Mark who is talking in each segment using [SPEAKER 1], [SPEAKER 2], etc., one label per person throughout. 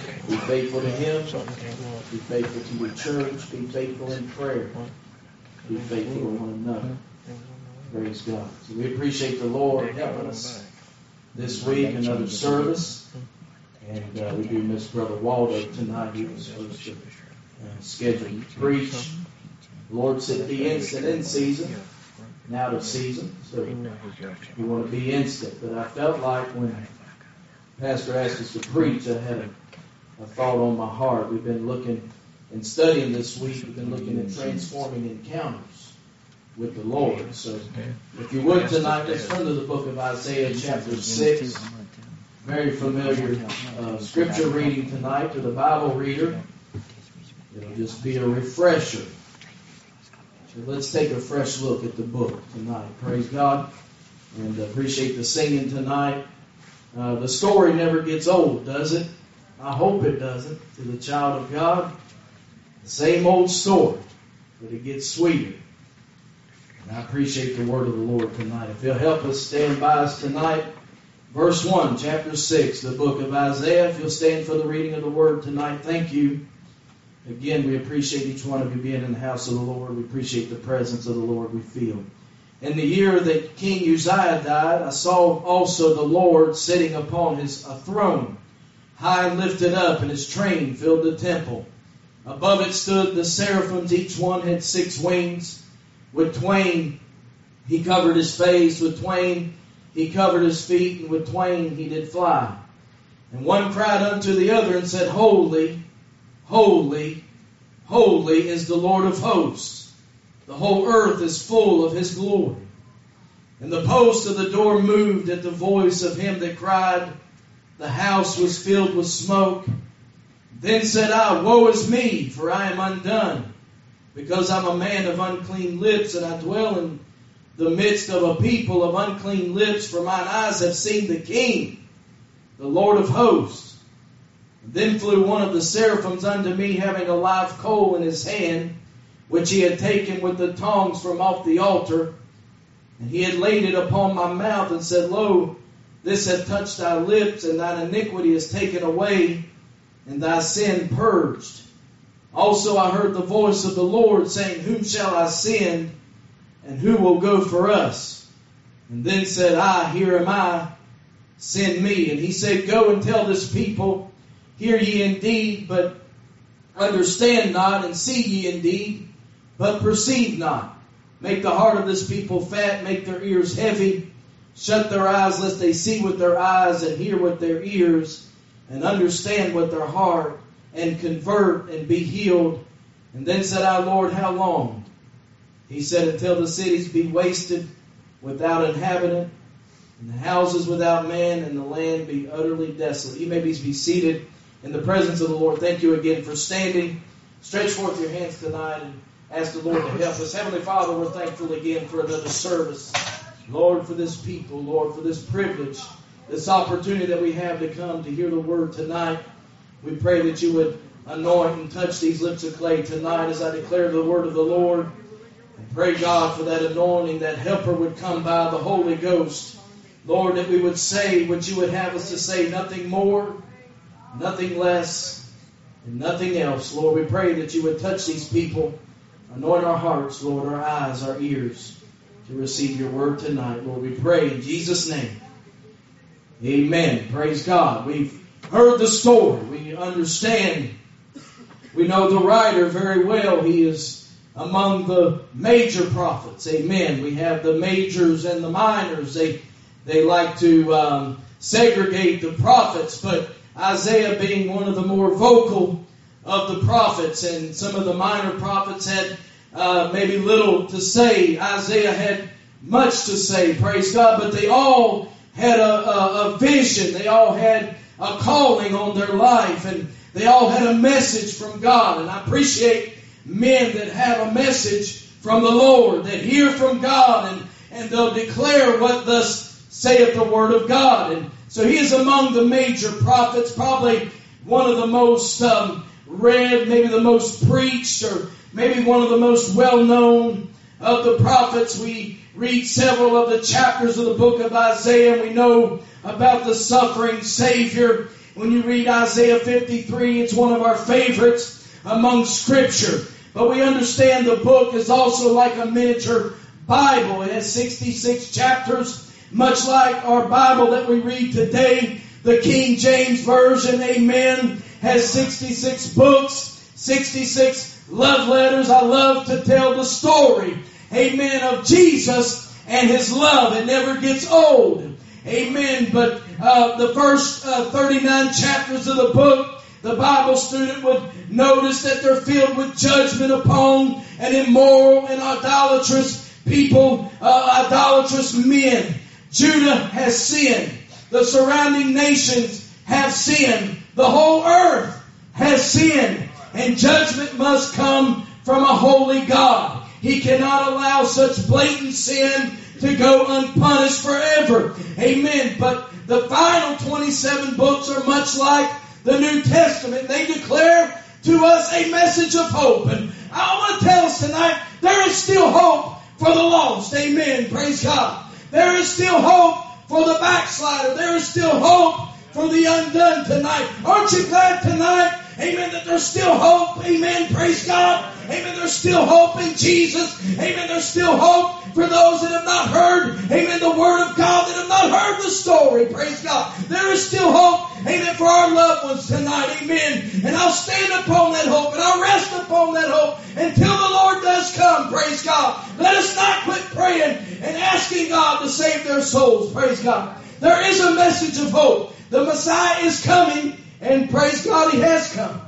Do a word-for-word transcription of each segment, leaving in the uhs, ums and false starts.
[SPEAKER 1] Be faithful to Him. Be faithful to your church. Be faithful in prayer. Be faithful to one another. Praise God. So we appreciate the Lord helping us this week, another service. And uh, we do miss Brother Waldo tonight. He was supposed to uh, schedule to preach. The Lord said be instant in season and out of season. So you want to be instant. But I felt like when Pastor asked us to preach, I had a, a thought on my heart. We've been looking and studying this week. We've been looking at transforming encounters with the Lord. So if you would tonight, let's turn to the book of Isaiah chapter six. Very familiar uh, scripture reading tonight to the Bible reader. It'll just be a refresher. So let's take a fresh look at the book tonight. Praise God. And appreciate the singing tonight. Uh, the story never gets old, does it? I hope it doesn't. To the child of God, the same old story, but it gets sweeter. And I appreciate the word of the Lord tonight. If He'll help us, stand by us tonight. Verse one, chapter six, the book of Isaiah. If you'll stand for the reading of the word tonight, thank you. Again, we appreciate each one of you being in the house of the Lord. We appreciate the presence of the Lord we feel. In the year that King Uzziah died, I saw also the Lord sitting upon his a throne, high and lifted up, and his train filled the temple. Above it stood the seraphims, each one had six wings. With twain he covered his face, with twain he covered his feet, and with twain he did fly. And one cried unto the other and said, Holy, holy, holy is the Lord of hosts. The whole earth is full of His glory. And the post of the door moved at the voice of him that cried. The house was filled with smoke. Then said I, Woe is me, for I am undone, because I'm a man of unclean lips, and I dwell in the midst of a people of unclean lips, for mine eyes have seen the King, the Lord of hosts. And then flew one of the seraphims unto me, having a live coal in his hand, which he had taken with the tongs from off the altar. And he had laid it upon my mouth, and said, Lo, this hath touched thy lips, and thine iniquity is taken away, and thy sin purged. Also I heard the voice of the Lord saying, Whom shall I send, and who will go for us? And then said I, Here am I, send me. And he said, Go and tell this people, Hear ye indeed, but understand not, and see ye indeed, but perceive not. Make the heart of this people fat, make their ears heavy, shut their eyes lest they see with their eyes, and hear with their ears, and understand with their heart, and convert and be healed. And then said I, Lord, how long? He said, Until the cities be wasted without inhabitant, and the houses without man, and the land be utterly desolate. You may be seated in the presence of the Lord. Thank you again for standing. Stretch forth your hands tonight and ask the Lord to help us. Heavenly Father, we're thankful again for another service. Lord, for this people, Lord, for this privilege, this opportunity that we have to come to hear the word tonight. We pray that you would anoint and touch these lips of clay tonight as I declare the word of the Lord. And pray, God, for that anointing, that helper would come by, the Holy Ghost. Lord, that we would say what you would have us to say, nothing more, nothing less, and nothing else. Lord, we pray that you would touch these people, anoint our hearts, Lord, our eyes, our ears, to receive your word tonight. Lord, we pray in Jesus' name. Amen. Praise God. We've heard the story. We understand. We know the writer very well. He is among the major prophets. Amen. We have the majors and the minors. They, they like to um, segregate the prophets, but Isaiah being one of the more vocal of the prophets, and some of the minor prophets had uh, maybe little to say. Isaiah had much to say, praise God, but they all had a, a, a vision. They all had a calling on their life, and they all had a message from God. And I appreciate men that have a message from the Lord, that hear from God, and, and they'll declare what thus saith the word of God. And so he is among the major prophets, probably one of the most um, read, maybe the most preached, or maybe one of the most well-known of the prophets. We read several of the chapters of the book of Isaiah, and we know about the suffering Savior. When you read Isaiah fifty-three, it's one of our favorites among Scripture. But we understand the book is also like a miniature Bible. It has sixty-six chapters, much like our Bible that we read today. The King James Version, amen, has sixty-six books, sixty-six love letters. I love to tell the story, amen, of Jesus and His love. It never gets old. Amen. But uh, the first uh, thirty-nine chapters of the book, the Bible student would notice that they're filled with judgment upon an immoral and idolatrous people, uh, idolatrous men. Judah has sinned. The surrounding nations have sinned. The whole earth has sinned. And judgment must come from a holy God. He cannot allow such blatant sin to go unpunished forever. Amen. But the final twenty-seven books are much like the New Testament. They declare to us a message of hope. And I want to tell us tonight, there is still hope for the lost. Amen. Praise God. There is still hope for the backslider. There is still hope for the undone tonight. Aren't you glad tonight, amen, that there's still hope? Amen. Praise God. Amen. There's still hope in Jesus. Amen. There's still hope for those that have not heard, amen, the Word of God, that have not heard the story. Praise God. There is still hope, amen, for our loved ones tonight. Amen. And I'll stand upon that hope and I'll rest upon that hope until the Lord does come. Praise God. Let us not quit praying and asking God to save their souls. Praise God. There is a message of hope. The Messiah is coming, and praise God, He has come.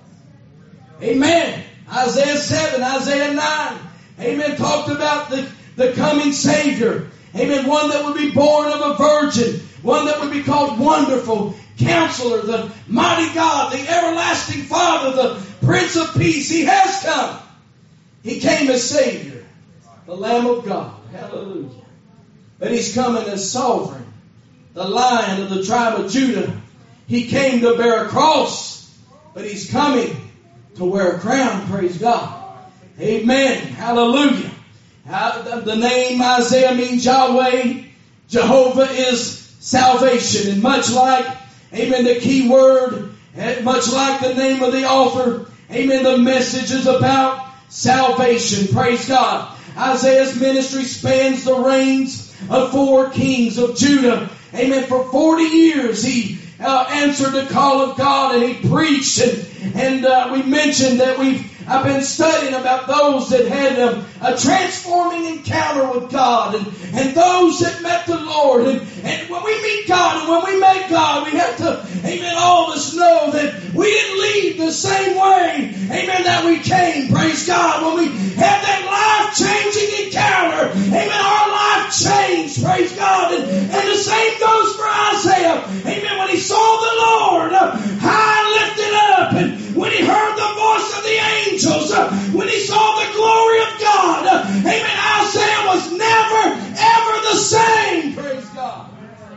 [SPEAKER 1] Amen. Isaiah seven, Isaiah nine, amen, talked about the, the coming Savior. Amen. One that would be born of a virgin. One that would be called Wonderful, Counselor, the Mighty God, the Everlasting Father, the Prince of Peace. He has come. He came as Savior, the Lamb of God. Hallelujah. But He's coming as Sovereign, the Lion of the tribe of Judah. He came to bear a cross, but He's coming to wear a crown. Praise God. Amen. Hallelujah. The name Isaiah means Yahweh. Jehovah is salvation. And much like, amen, the key word, much like the name of the author, amen, the message is about salvation. Praise God. Isaiah's ministry spans the reigns of four kings of Judah. Amen. For forty years he uh, answered the call of God, and he preached. And, and uh, we mentioned that we've I've been studying about those that had um, a transforming encounter with God, and, and those that met the Lord. And, and when we meet God and when we make God, we have to, amen, all of us know that we didn't leave the same way, amen, that we came. Praise God. When we had that life-changing encounter, amen, our life changed. Praise God. And, and the same goes for Isaiah. Amen. When he saw the Lord uh, high lifted up, and when he heard the voice of the angels, uh, when he saw the glory of God, uh, amen, Isaiah was never, ever the same. Praise God.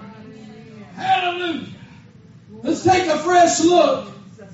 [SPEAKER 1] Hallelujah. Let's take a fresh look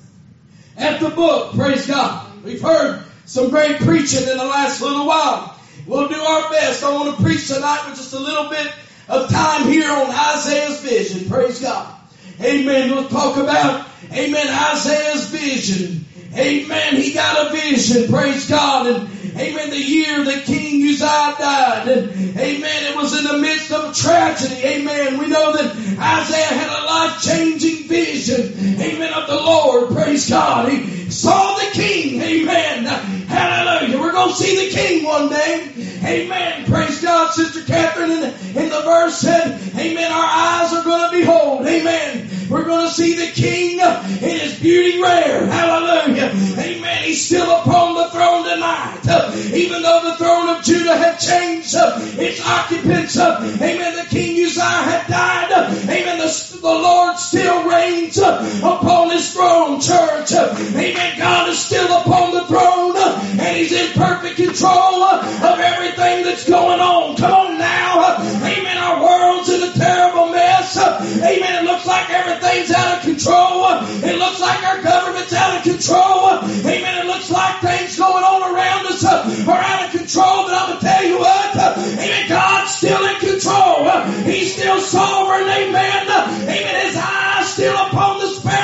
[SPEAKER 1] at the book. Praise God. We've heard some great preaching in the last little while. We'll do our best. I want to preach tonight with just a little bit of time here on Isaiah's vision. Praise God. Amen. We'll talk about, amen, Isaiah's vision. Amen. He got a vision. Praise God. And amen, the year that King Uzziah died. And amen, it was in the midst of a tragedy. Amen. We know that Isaiah had a life-changing vision. Amen, of the Lord. Praise God. He saw the King. Amen. Hallelujah. We're going to see the King one day. Amen. Praise God. Sister Catherine in the, in the verse said, amen, our eyes are going to behold. Amen. We're going to see the King in His beauty rare. Hallelujah. Amen. He's still upon the throne tonight. Uh, even though the throne of Judah had changed uh, its occupants. Uh, amen. The King Uzziah had died. Uh, amen. The, the Lord still reigns uh, upon His throne, church. Uh, amen. God is still upon the throne. Uh, and He's in perfect control uh, of everything that's going on. Come on now. Uh, amen. Our world's in a terrible mess. Uh, amen. It looks like everything's out of control. Uh, it looks like our government's out of control. Amen. It looks like things going on around us uh, are out of control, but I'm going to tell you what, uh, amen, God's still in control. Uh, he's still sovereign. Amen. Uh, amen. His eyes still upon the sparrow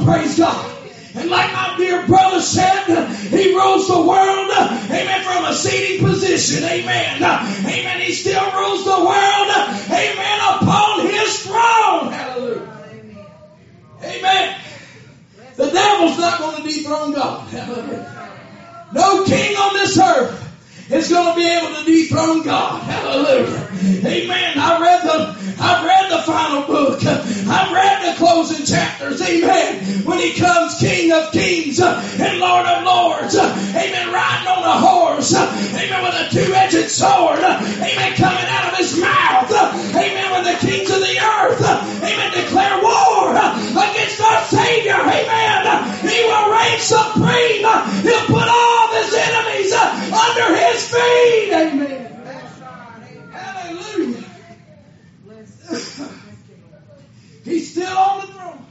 [SPEAKER 1] praise God. And like my dear brother said, he rules the world, amen, from a seating position, amen. Amen, he still rules the world, amen, upon his throne. Hallelujah. Amen. The devil's not going to dethrone God. Hallelujah. No king on this earth is going to be able to dethrone God. Hallelujah. Amen. I read the I've read the final book. I've read the closing chapters. Amen. When he comes King of Kings and Lord of Lords. Amen. Riding on a horse. Amen. With a two-edged sword. Amen. Coming out of his mouth. Amen. When the kings of the earth. Amen. Declare war against our Savior. Amen. He will reign supreme. He'll put all of his enemies under his feet. Amen. Hallelujah. He's still on the throne.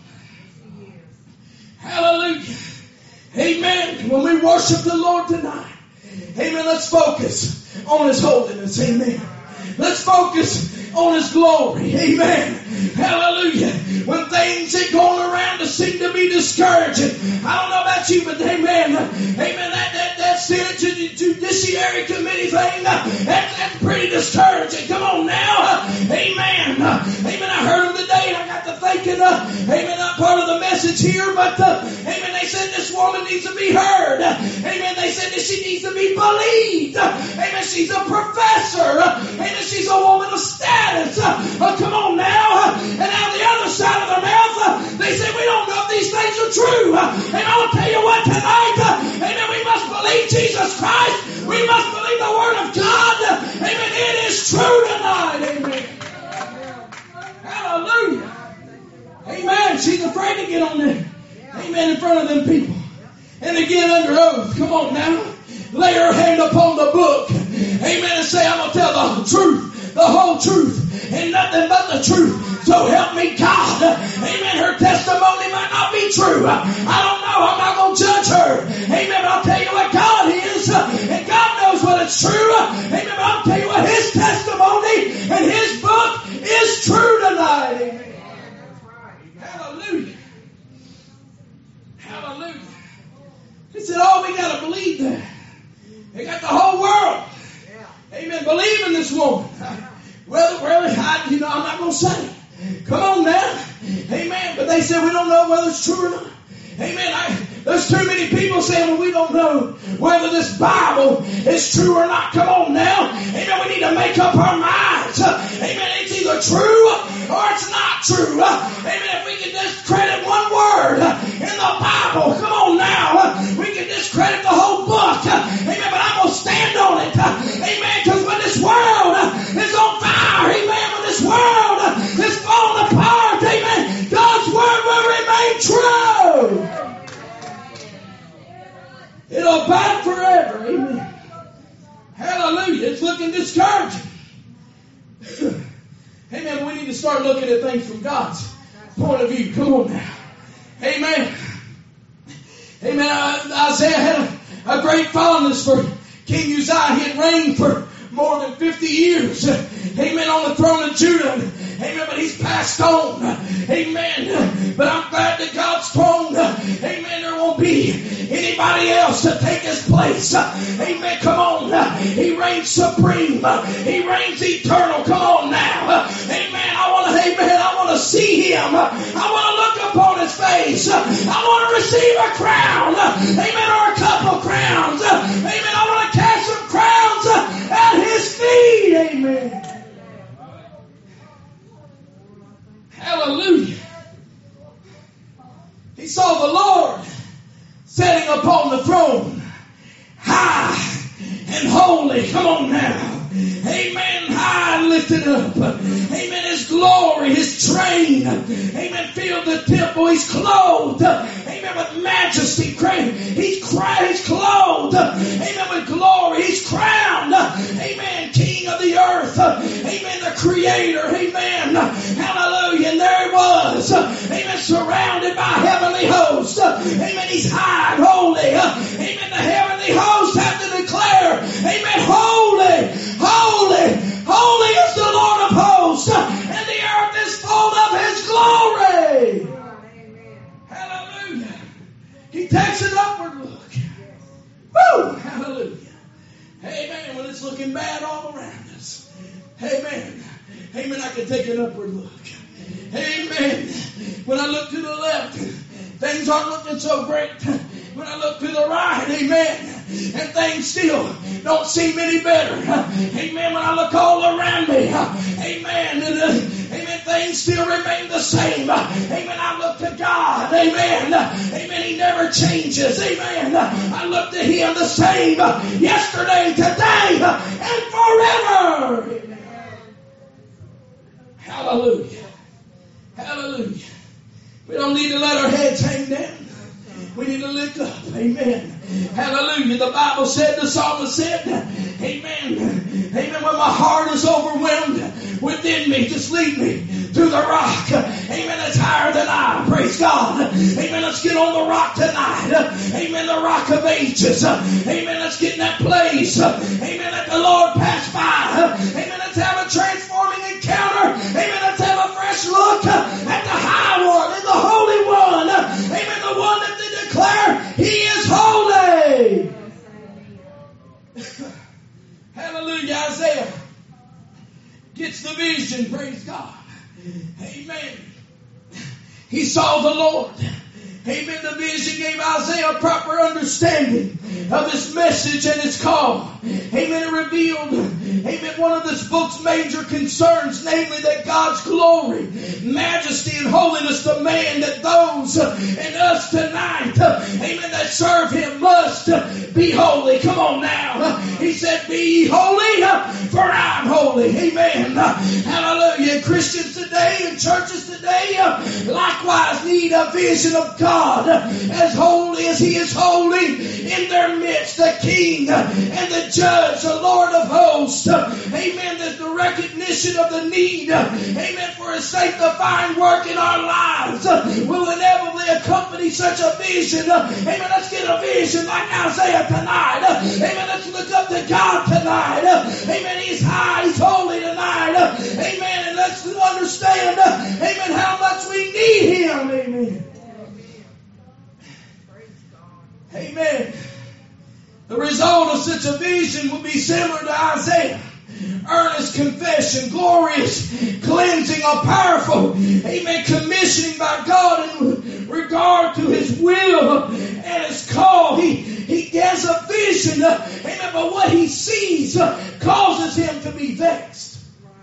[SPEAKER 1] Hallelujah. Amen. When we worship the Lord tonight, amen, let's focus on his holiness. Amen. Let's focus on his glory. Amen. Hallelujah. When things ain't going around to seem to be discouraging. I don't know about you, but amen. Amen. That, that, that Senate Judiciary Committee thing, that's, that's pretty discouraging. Come on now. Amen. Amen. I heard them today and I got to thinking, uh, amen, not part of the message here, but uh, amen, they said this woman needs to be heard. Amen. They said that she needs to be believed. Amen. She's a professor. Amen. She's a woman of status. Uh, come on now. And out the other side of their mouth, uh, they say, we don't know if these things are true. Uh, and I'll tell you what tonight, uh, amen, we must believe Jesus Christ. We must believe the Word of God. Uh, amen, it is true tonight. Amen. Hallelujah. Amen. She's afraid to get on there. Amen, in front of them people. And to get under oath. Come on now. Lay her hand upon the book. Amen. And say, I'm going to tell the truth. The whole truth. And nothing but the truth. So help me God. Amen. Her testimony might not be true. I don't know. I'm not going to judge her. Amen. But I'll tell you what God is. And God knows what it's true. Amen. But I'll tell you what his testimony and his book is true tonight. Amen. Hallelujah. Hallelujah. He said, oh, we got to believe that. They got the whole world. Amen. Believe in this woman. Well, really, I, you know, I'm not going to say. Come on now. Amen. But they said we don't know whether it's true or not. Amen. I, there's too many people saying, well, we don't know whether this Bible is true or not. Come on now. Amen. We need to make up our minds. Amen. It's either true or it's not true. Amen. If we can discredit one word in the Bible, come on now. We can discredit the whole book. Amen. But I'm going to stand on it. Amen. Because when this world is on fire, amen, when this world is falling apart, amen, God's word will remain true. It'll abide forever. Amen. Hallelujah. It's looking discouraging. Amen. We need to start looking at things from God's point of view. Come on now. Amen. Amen. Uh, Isaiah had a, a great fondness for King Uzziah. He had reigned for more than fifty years. Amen. On the throne of Judah. Amen. But he's passed on. Amen. But I'm glad that God's throne. Amen. There won't be anybody else to take his place. Amen. Come on. He reigns supreme. He reigns eternal. Come on now. Amen. I want to, amen. I want to see him. I want to look upon his face. I want to receive a crown. Amen. Or a couple crowns. Amen. I want to cast some crowns at his feet. Amen. Hallelujah. He saw the Lord sitting upon the throne, high and holy. Come on now. Amen. High and lifted up. Amen. His glory, his train. Amen. Filled the temple. He's clothed. Amen. With majesty. He's clothed. Amen. With glory. He's crowned. Amen. King of the earth. Amen. The creator. Amen. Hallelujah. And there he was. Amen. Surrounded by heavenly hosts. Amen. He's high and holy. Amen. The heavenly hosts have to declare. Amen. Holy. Holy, holy is the Lord of hosts, and the earth is full of his glory. Hallelujah. looking bad all around us. Amen. Amen. I can take an upward look. Amen. When I look to the left, things aren't looking so great. When I look to the right, amen, and things still don't seem any better. Amen. When I look all around me, amen, and, uh, amen, things still remain the same. Amen. I look to God. Amen. Amen. He never changes. Amen. I look to Him the same yesterday, today, and forever. Amen. Hallelujah. Hallelujah. We don't need to let our heads hang down. We need to look up. Amen. Hallelujah. The Bible said, the psalmist said, amen. Amen. When my heart is overwhelmed within me, just lead me to the rock. Amen. That's higher than I. Praise God. Amen. Let's get on the rock tonight. Amen. The rock of ages. Amen. Let's get in that place. Amen. Let the Lord pass by. Amen. Let's have a transforming encounter. Amen. Let's have a fresh look at the high one and the holy one. Amen. The one that they declare He is holy. Hallelujah. Isaiah gets the vision. Praise God. Amen. He saw the Lord. Amen. The vision gave Isaiah a proper understanding of his message and his call. Amen. It revealed, amen, one of this book's major concerns, namely that God's glory, majesty, and holiness demand that those in us tonight, amen, that serve Him must be holy. Come on now. He said, be ye holy, for I'm holy. Amen. Hallelujah. Christians today and churches today likewise need a vision of God as holy as He is holy in their midst, the King and the Judge, the Lord of hosts. Amen. There's the recognition of the need, amen, for His sanctifying work in our lives will inevitably accompany such a vision. Amen. Let's get a vision like Isaiah tonight. Amen. Let's look up to God tonight. Amen. He's high, He's holy tonight. Amen. And let's understand, amen, how much we need Him. Amen. Amen. The result of such a vision would be similar to Isaiah. Earnest confession, glorious cleansing, a powerful, amen, commissioning by God in regard to His will and His call. He, he gets a vision, amen, but what he sees causes him to be vexed.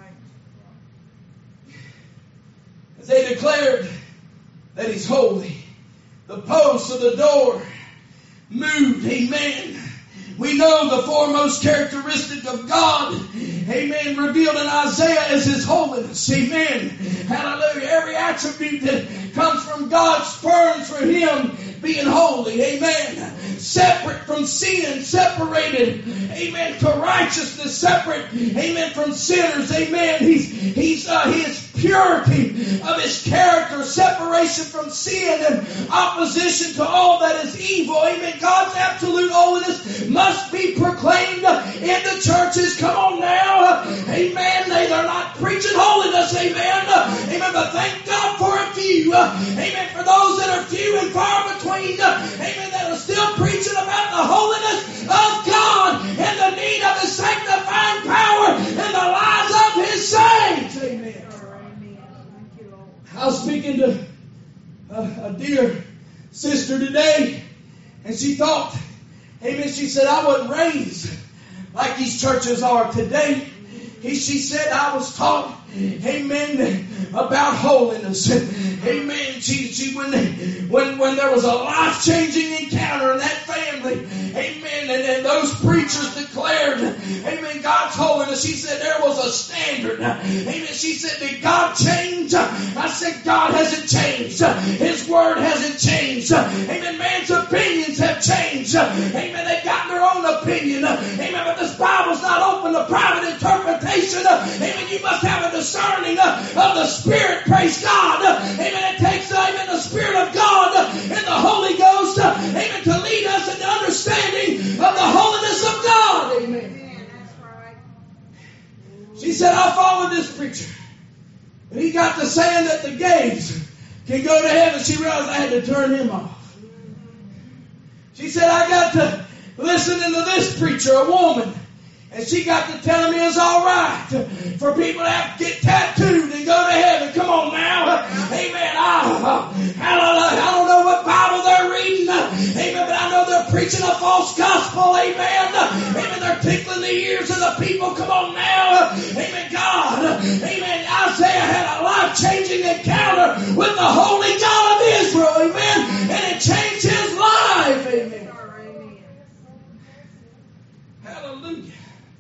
[SPEAKER 1] As they declared that He's holy, the posts of the door moved. Amen. We know the foremost characteristic of God, amen, revealed in Isaiah is His holiness. Amen. Hallelujah. Every attribute that comes from God spurns for Him being holy. Amen. Separate from sin, separated, amen, to righteousness, separate, amen, from sinners. Amen. He's, he's, uh, His purity of His character, separation from sin and opposition to all that is evil. Amen. God's absolute holiness must be proclaimed in the churches. Come on now. Amen. They are not preaching holiness. Amen. Amen. But thank God for a few. Amen. For those that are few and far between. Amen. That are still preaching about the holiness of God and the need of His sanctifying power in the lives of His saints. Amen. I was speaking to a, a dear sister today, and she thought, amen, she said, I wasn't raised like these churches are today. He, she said, I was taught, amen, about holiness. Amen. She, she, when, when, when there was a life-changing encounter in that family, amen, and, and those preachers declared, amen, God's holiness, she said there was a standard. Amen. She said, did God change? I said, God hasn't changed. His word hasn't changed. Amen. Man's opinions have changed. Amen. They've got their own opinion. Amen. But this Bible's not open to private interpretation. Amen. You must have a discerning of the Spirit. Praise God. Amen. It takes, amen, the Spirit of God and the Holy Ghost, amen, to lead us into understanding of the holiness of God. Amen. That's right. She said, I followed this preacher. And he got to saying that the gays can go to heaven. She realized I had to turn him off. She said, I got to listening to this preacher, a woman. And she got to telling me it's all right for people to have to get tattooed and go to heaven. Come on now. Amen. I, hallelujah. I don't know what Bible they're reading. Amen. But I know they're preaching a false gospel. Amen. Amen. They're tickling the ears of the people. Come on now. Amen. God. Amen. Isaiah had a life-changing encounter with the Holy God of Israel. Amen. And it changed his life. Amen. Hallelujah.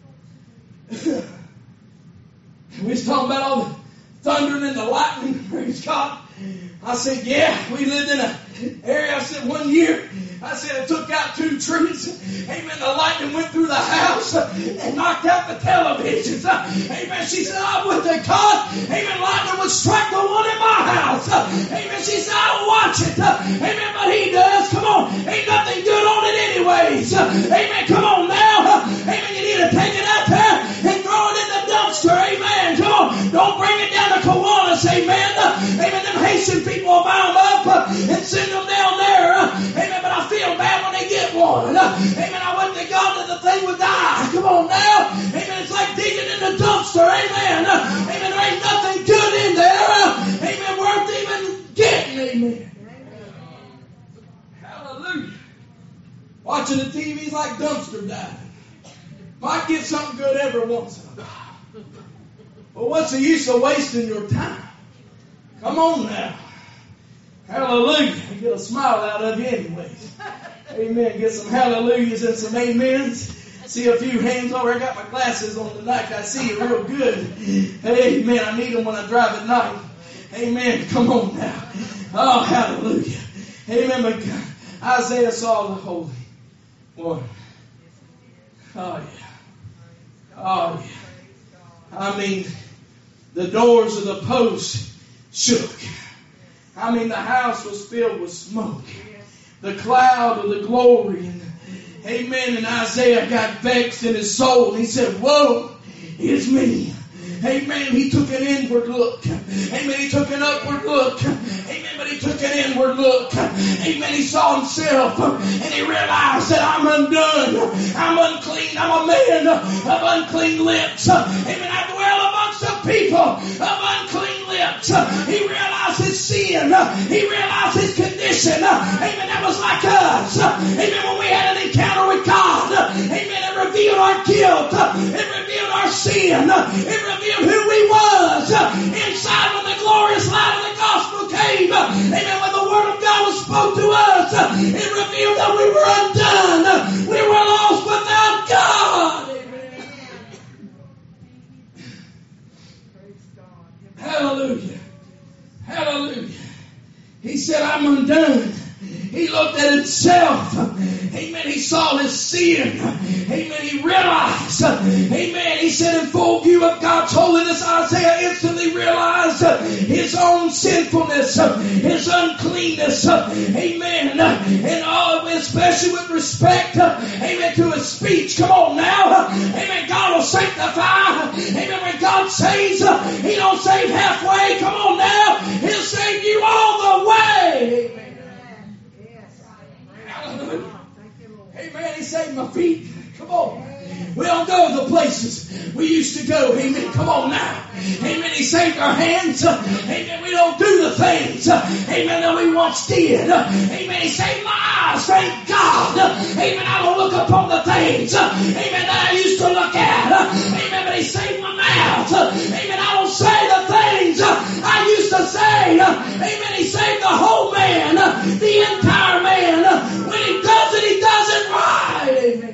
[SPEAKER 1] We was talking about all the thundering and the lightning. Praise God. I said, yeah, we lived in an area. I said, one year, I said, it took out two trees. Amen. The lightning went through the house and knocked out the televisions. Amen. She said, I would to God. Amen. Lightning would strike the one in my house. Amen. She said, I don't watch it. Amen. But he does. Come on. Ain't nothing good on it anyways. Amen. Come on now. Amen. You need to take it out there and throw it in the dumpster. Amen. Come on. Don't bring it down to Kiwanis. Amen. Amen. Them Haitian people will buy them up and send them down there. Amen. But I feel bad when they get one. Amen. I went to God that the thing would die. Come on now. Amen. It's like digging in the dumpster. Amen. Amen. There ain't nothing good in there. Amen. Worth even getting. Amen. Hallelujah. Watching the T V's like dumpster diving. Might get something good every once in a while. But what's the use of wasting your time? Come on now. Hallelujah. Get a smile out of you anyways. Amen. Get some hallelujahs and some amens. See a few hands over. I got my glasses on tonight. I see you real good. Amen. I need them when I drive at night. Amen. Come on now. Oh, hallelujah. Amen. But God, Isaiah saw the Holy One. Oh, yeah. Oh, yeah. I mean, the doors of the post shook. I mean, the house was filled with smoke. The cloud of the glory. And, amen. And Isaiah got vexed in his soul. He said, woe is me. Amen. He took an inward look. Amen. He took an upward look. Amen. But he took an inward look. Amen. He saw himself and he realized that I'm undone. I'm unclean. I'm a man of unclean lips. Amen. I dwell amongst the people of unclean lips. He realized his sin. He realized his condition. Amen. That was like us. Amen. When we had an encounter with God. Amen. It revealed our guilt. It revealed our sin. It revealed who we was inside when the glorious light of the gospel came. Amen. When the word of God was spoke to us, it revealed that we were undone. We were lost without God. Amen. Hallelujah. Hallelujah. He said, I'm undone. He looked at himself. Amen. He saw his sin. Amen. He realized. Amen. He said in full view of God's holiness, Isaiah instantly realized his own sinfulness, his uncleanness. Amen. And all, especially with respect, amen, to his speech. Come on now. Amen. God will sanctify. Amen. When God saves, he don't save halfway. Come on now. He'll save you all the way. Amen. Amen. He saved my feet. Come on. We don't go the places we used to go. Amen. Come on now. Amen. He saved our hands. Amen. We don't do the things. Amen. That we once did. Amen. He saved my eyes. Thank God. Amen. I don't look upon the things. Amen. That I used to look at. Amen. But he saved my mouth. Amen. I don't say the things I used to say. Amen. He saved the whole man. The entire man. When he does it, he does it right. Amen.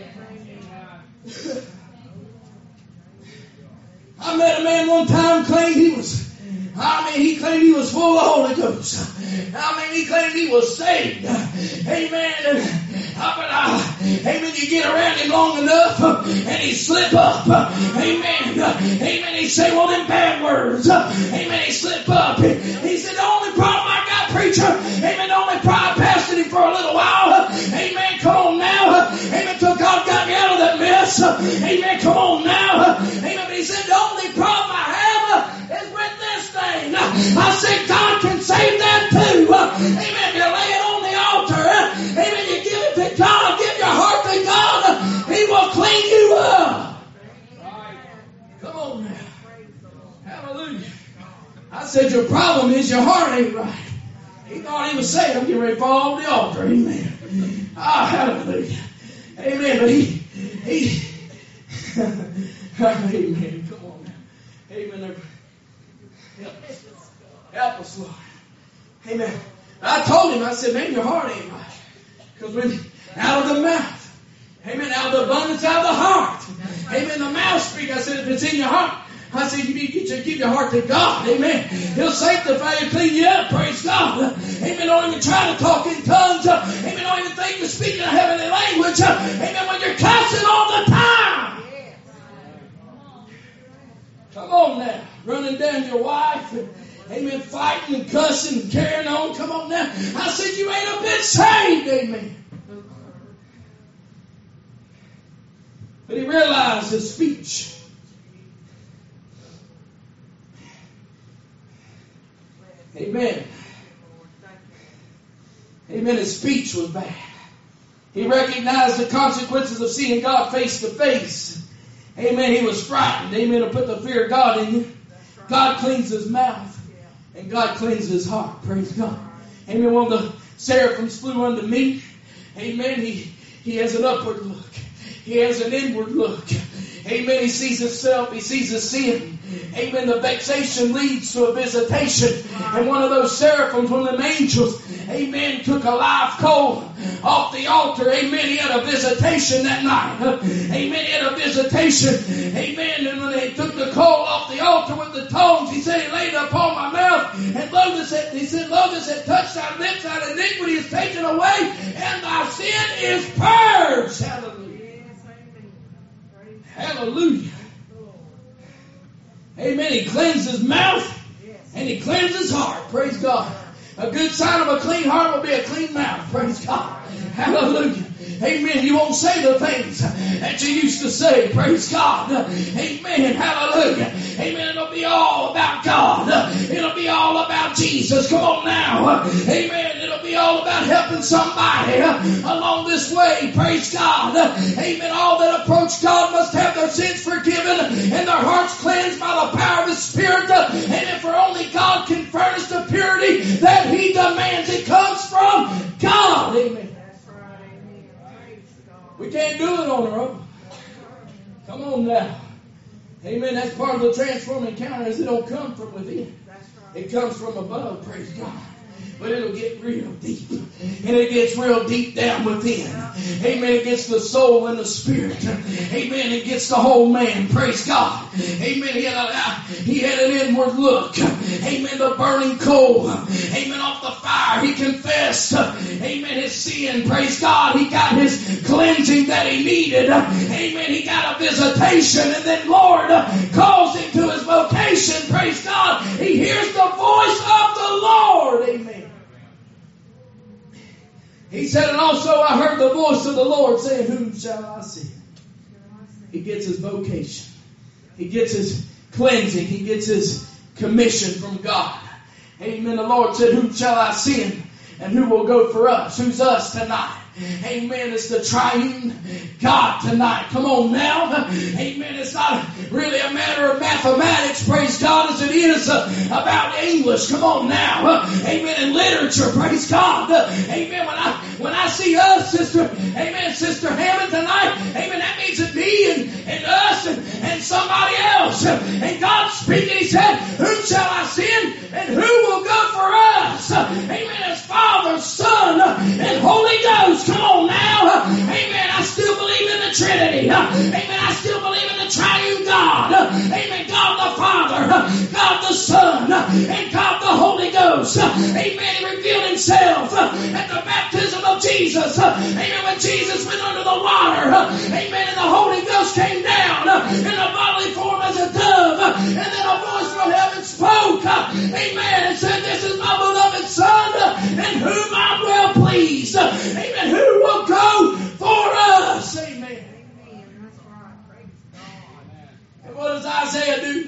[SPEAKER 1] I met a man one time claimed he was, I mean, he claimed he was full of Holy Ghost. I mean, he claimed he was saved. Amen. But I, amen, you get around him long enough and he slip up. Amen. Amen. He say, well, them bad words. Amen. He slip up. He said, the only problem I got, preacher, amen, the only problem, I pastored him for a little while. Amen. Come on now. Amen. Till God got me out of that mess. Amen. Come on now. Amen. But he said, the only problem I have is with this thing. I said, God can save that too. Amen. You lay it on the altar. Amen. You give it to God. Give your heart to God. He will clean you up. your problem is your heart ain't right. He thought he was saved. I'm getting ready to fall off the altar. Amen. Ah, hallelujah. Amen. But he, he, amen. Come on now. Amen. Help us. Help us, Lord. Amen. I told him, I said, man, your heart ain't right. Because when out of the mouth, amen, out of the abundance, out of the heart, amen, the mouth speak. I said, if it's in your heart, I said, you need to get your, give your heart to God. Amen. He'll sanctify you, clean you up. Praise God. Amen. Don't even try to talk in tongues. Amen. Don't even think you're speaking a heavenly language. Amen. When you're cussing all the time. Come on now. Running down your wife. Amen. Fighting and cussing and carrying on. Come on now. I said, you ain't a bit saved. Amen. But he realized his speech. Amen. Amen. His speech was bad. He recognized the consequences of seeing God face to face. Amen. He was frightened. Amen. To put the fear of God in you. God cleans his mouth. And God cleans his heart. Praise God. Amen. One of the seraphims flew unto me. Amen. He, he has an upward look. He has an inward look. Amen. He sees himself. He sees his sin. Amen. The vexation leads to a visitation. And one of those seraphims, one of them angels, amen, took a live coal off the altar. Amen. He had a visitation that night. Amen. He had a visitation. Amen. And when they took the coal off the altar with the tongs, he said, he laid it upon my mouth. And lo, this had, he said, lo, this had touched thy lips, thy iniquity is taken away, and thy sin is purged. Hallelujah. Hallelujah. Amen. He cleansed his mouth and he cleansed his heart. Praise God. A good sign of a clean heart will be a clean mouth. Praise God. Hallelujah. Amen. You won't say the things that you used to say. Praise God. Amen. Hallelujah. Amen. It'll be all about God. It'll be all about Jesus. Come on now. Amen. It'll be all about helping somebody along this way. Praise God. Amen. All that approach God must have their sins forgiven and their hearts cleansed by the power of His Spirit. And if for only God can furnish the purity that He demands, it comes from God. Amen. We can't do it on our own. Come on now. Amen. That's part of the transforming encounter is it don't come from within. It comes from above. Praise God. But it'll get real deep. And it gets real deep down within. Amen. It gets the soul and the spirit. Amen. It gets the whole man. Praise God. Amen. He had, a, he had an inward look. Amen. The burning coal. Amen. Off the fire. He confessed. Amen. His sin. Praise God. He got his cleansing that he needed. Amen. He got a visitation. And then Lord calls him to his vocation. Praise God. He hears the voice of the Lord. Amen. He said, and also I heard the voice of the Lord saying, whom shall I send? He gets his vocation. He gets his cleansing. He gets his commission from God. Amen. The Lord said, whom shall I send? And who will go for us? Who's us tonight? Amen. It's the triune God tonight. Come on now. Amen. It's not really a matter of mathematics, praise God, as it is about English. Come on now. Amen. And literature, praise God. Amen. When I when I see us, sister, amen, Sister Hammond tonight, amen, that means it's me and, and us and, and somebody else. And God speaking, He said, whom shall I send and who will go for us? Amen. As Father, Son, and Holy Ghost. Come on now. Amen. I still believe in the Trinity. Amen. I still believe in the triune God. Amen. God the Father, God the Son, and God the Holy Ghost. Amen. He revealed Himself at the baptism of Jesus. Amen. When Jesus went under the water. Amen. And the Holy Ghost came down in a bodily form as a dove. And then a voice from heaven spoke. Amen. And said, this is my beloved Son in whom I'm well pleased. Amen. Who will go for us? Amen. And what does Isaiah do?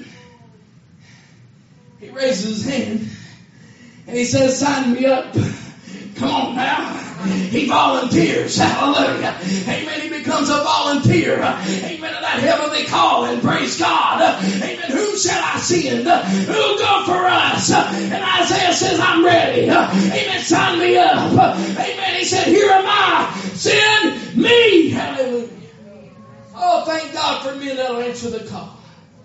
[SPEAKER 1] He raises his hand and he says, sign me up. Come on now. He volunteers. Hallelujah. Amen. He becomes a volunteer. Amen. Of that heavenly calling. Praise God. Amen. Whom shall I send? Who'll go for us? And Isaiah says, I'm ready. Amen. Sign me up. Amen. He said, here am I. Send me. Hallelujah. Oh, thank God for men that'll answer the call.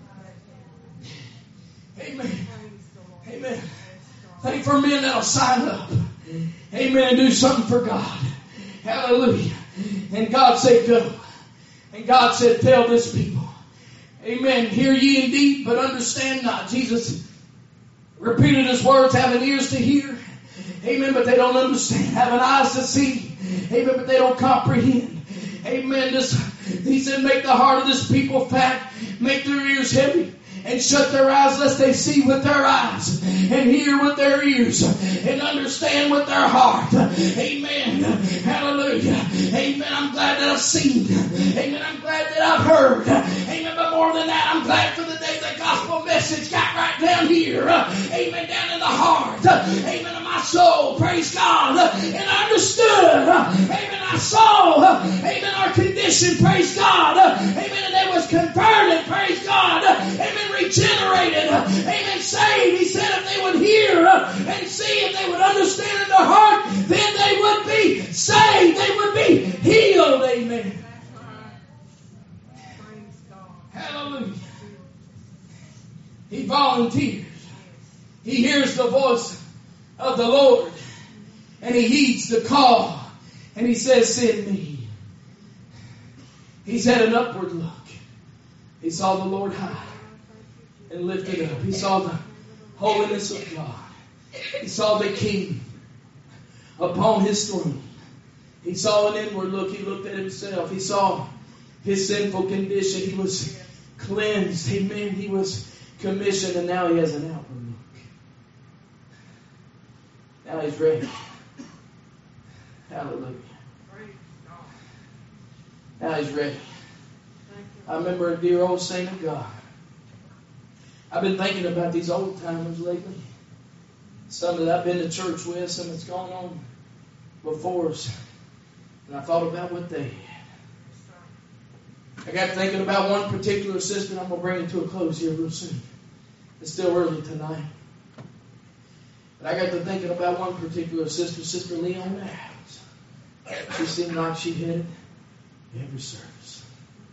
[SPEAKER 1] Amen. Amen. Thank for men that'll sign up. Amen. And do something for God. Hallelujah. And God said, go. And God said, tell this people. Amen. Hear ye indeed, but understand not. Jesus repeated his words, having ears to hear. Amen. But they don't understand. Having eyes to see. Amen. But they don't comprehend. Amen. This, he said, make the heart of this people fat. Make their ears heavy. And shut their eyes lest they see with their eyes and hear with their ears and understand with their heart. Amen. Hallelujah. Amen. I'm glad that I've seen. Amen. I'm glad that I've heard. Amen. But more than that, I'm glad for the day the gospel message got right down here. Amen. Down in the heart. Amen. Of my soul. Praise God. And I understood. Amen. I saw. Amen. Our condition. Praise God. Amen. And they was converted. Praise God. Amen. Regenerated, amen, saved. He said if they would hear and see, if they would understand in their heart, then they would be saved. They would be healed. Amen. Hallelujah. He volunteers. He hears the voice of the Lord and he heeds the call and he says, send me. He's had an upward look. He saw the Lord high and lifted up. He saw the holiness of God. He saw the King upon his throne. He saw an inward look. He looked at himself. He saw his sinful condition. He was cleansed. Amen. He was commissioned, and now he has an outward look. Now he's ready. Hallelujah. Now he's ready. I remember a dear old saint of God. I've been thinking about these old timers lately. Some that I've been to church with, some that's gone on before us. And I thought about what they had. I got thinking about one particular sister, and I'm going to bring it to a close here real soon. It's still early tonight. But I got to thinking about one particular sister, Sister Leona Adams. She seemed like she had every service.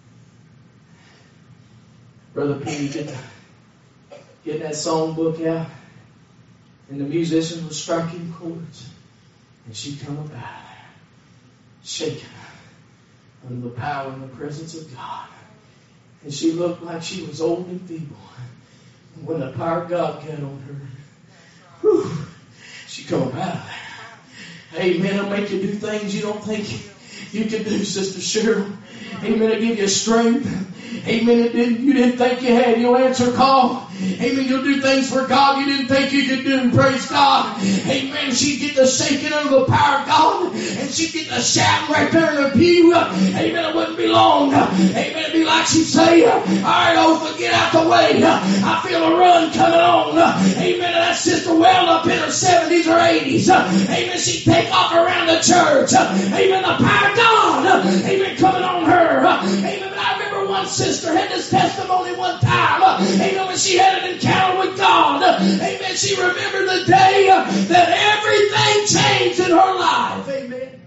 [SPEAKER 1] Brother P, get getting that song book out, and the musicians were striking chords, and she come about, shaking under the power and the presence of God. And she looked like she was old and feeble. And when the power of God got on her, whew, she come about. Amen. It'll make you do things you don't think you can do, Sister Cheryl. Amen. It'll give you strength. Amen. It didn't, you didn't think you had. You'll answer call. Amen. You'll do things for God you didn't think you could do. Praise God. Amen. She'd get the shaking under the power of God. And she'd get the shouting right there in the pew. Amen. It wouldn't be long. Amen. It'd be like she'd say, all right, Oprah, get out the way. I feel a run coming on. Amen. And that sister well up in her seventies or eighties. Amen. She'd take off around the church. Amen. The power of God. Amen. Coming on her. Amen. But I remember one sister had this testimony one time. Amen. When she had an encounter with God. Amen. She remembered the day that everything changed in her life. Amen.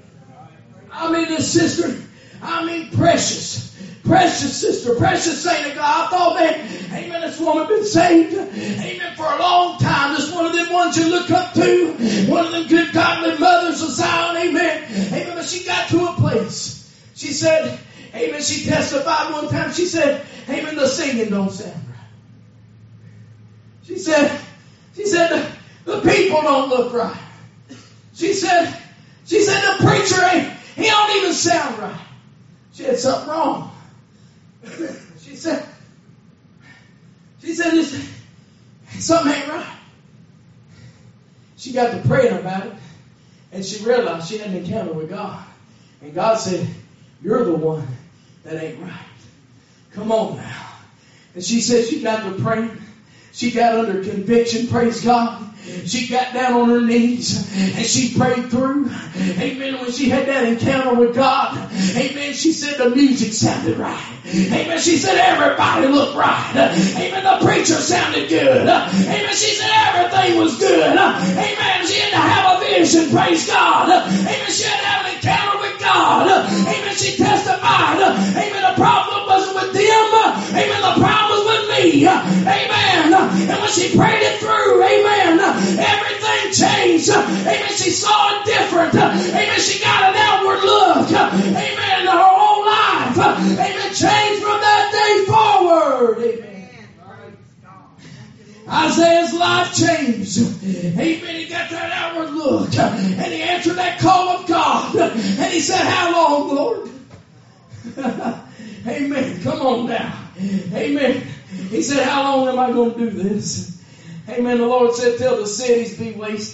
[SPEAKER 1] I mean, this sister, I mean, precious. Precious sister, precious saint of God. I thought, man, amen, this woman been saved, amen, for a long time. This one of them ones you look up to. One of them good godly mothers of Zion, amen. Amen, but she got to a place. She said, amen, she testified one time. She said, amen, the singing don't sound right. She said, she said, the, the people don't look right. She said, she said, the preacher ain't, he don't even sound right. She had something wrong. She said, she said, this, something ain't right. She got to praying about it, and she realized she had an encounter with God. And God said, you're the one that ain't right. Come on now. And she said she got to praying. She got under conviction, praise God. She got down on her knees and she prayed through. Amen. When she had that encounter with God, amen, she said the music sounded right. Amen. She said everybody looked right. Amen. The preacher sounded good. Amen. She said everything was good. Amen. She had to have a vision, praise God. Amen. She had to have an encounter with God. Amen. She testified. Amen. The problem wasn't with them. Amen. The problem was with me. Amen. And when she prayed it through, amen, everything changed. Amen. She saw it different. Amen. She got an outward look. Amen. Her whole life, amen, changed from that day forward. Amen. Isaiah's life changed. Amen. He got that outward look. And he answered that call of God. And he said, how long, Lord? Amen. Come on now. Amen. He said, how long am I going to do this? Amen. The Lord said, till the cities be wasted.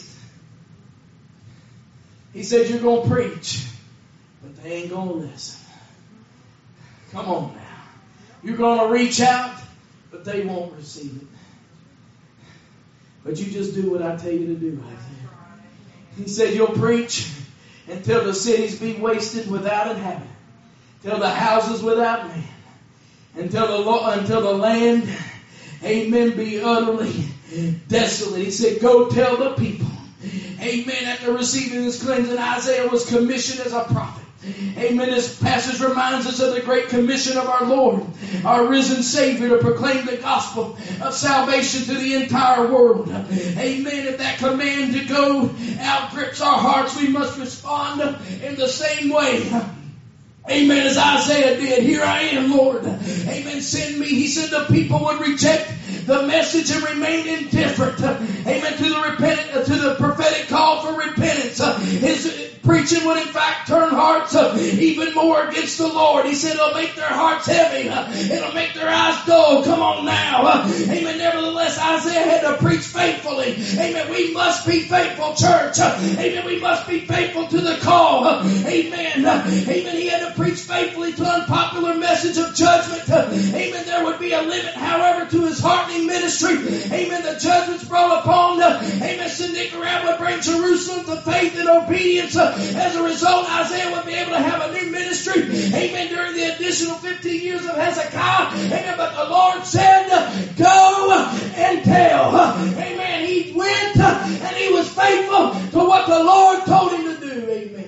[SPEAKER 1] He said, you're going to preach, but they ain't going to listen. Come on now. You're going to reach out, but they won't receive it. But you just do what I tell you to do right there. He said, you'll preach until the cities be wasted without inhabitant, till the houses without man, until the, until the land, amen, be utterly desolate. He said, go tell the people. Amen. After receiving this cleansing, Isaiah was commissioned as a prophet. Amen. This passage reminds us of the great commission of our Lord, our risen Savior, to proclaim the gospel of salvation to the entire world. Amen. If that command to go out grips our hearts, we must respond in the same way. Amen. As Isaiah did. Here I am, Lord. Amen. Send me. He said the people would reject the message and remain indifferent. Amen. To the repent, to the prophetic call for repentance. His preaching would in fact turn hearts even more against the Lord. He said it'll make their hearts heavy. It'll make their eyes dull. Come on now. Amen. Nevertheless, Isaiah had to preach faithfully. Amen. We must be faithful, church. Amen. We must be faithful to the call. Amen. Amen. He had to preach faithfully to unpopular message of judgment. Amen. There would be a limit, however, to his heartening ministry. Amen. The judgments brought upon, amen, Sennacherib would bring Jerusalem to faith and obedience. As a result, Isaiah would be able to have a new ministry. Amen. During the additional fifteen years of Hezekiah. Amen. But the Lord said, go and tell. Amen. He went and he was faithful to what the Lord told him to do. Amen.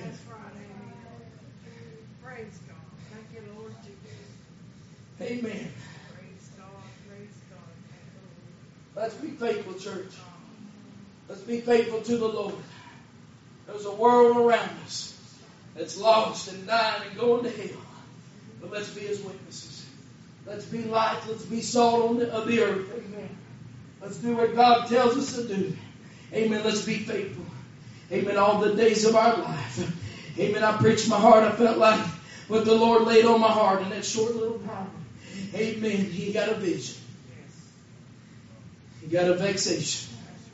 [SPEAKER 1] Amen. Let's be faithful, church. Let's be faithful to the Lord. There's a world around us that's lost and dying and going to hell. But let's be His witnesses. Let's be light. Let's be salt on the, of the earth. Amen. Let's do what God tells us to do. Amen. Let's be faithful. Amen. All the days of our life. Amen. I preached my heart. I felt like what the Lord laid on my heart in that short little time. Amen. He got a vision. He got a vexation.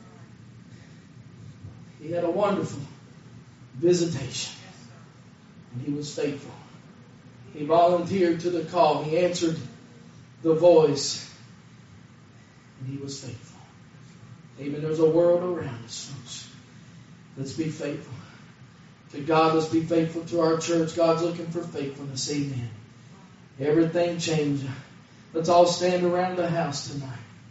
[SPEAKER 1] He had a wonderful visitation. And he was faithful. He volunteered to the call. He answered the voice. And he was faithful. Amen. There's a world around us, folks. Let's be faithful to God. Let's be faithful to our church. God's looking for faithfulness. Amen. Everything changed. Let's all stand around the house tonight.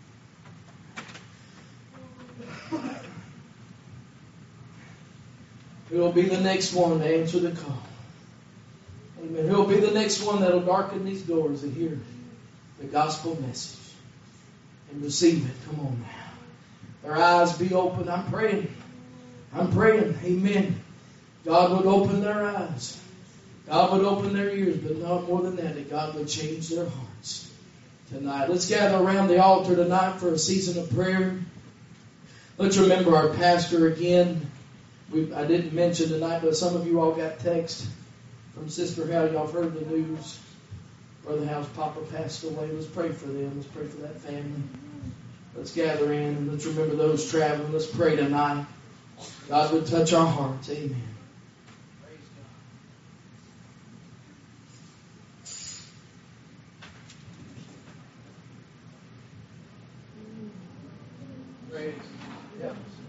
[SPEAKER 1] Who will be the next one to answer the call? Amen. Who will be the next one that will darken these doors and hear the gospel message and receive it? Come on now. Their eyes be open. I'm praying. I'm praying. Amen. God would open their eyes. God would open their ears, but not more than that, that God would change their hearts tonight. Let's gather around the altar tonight for a season of prayer. Let's remember our pastor again. We, I didn't mention tonight, but some of you all got text from Sister Hal. Y'all heard the news. Brother Hal's Papa passed away. Let's pray for them. Let's pray for that family. Let's gather in and let's remember those traveling. Let's pray tonight. God would touch our hearts. Amen. pray that you help us